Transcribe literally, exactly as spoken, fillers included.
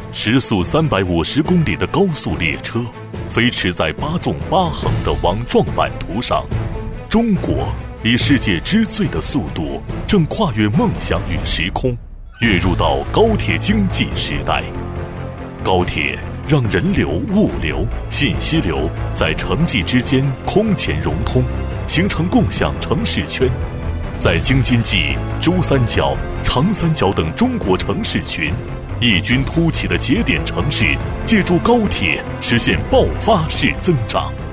时速三百五十公里的高速列车飞驰在八纵八横的网状版图上，中国以世界之最的速度正跨越梦想与时空，跃入到高铁经济时代。高铁让人流、物流、信息流在城际之间空前融通，形成共享城市圈。在京津冀、珠三角、长三角等中国城市群异军突起的节点城市，借助高铁实现爆发式增长。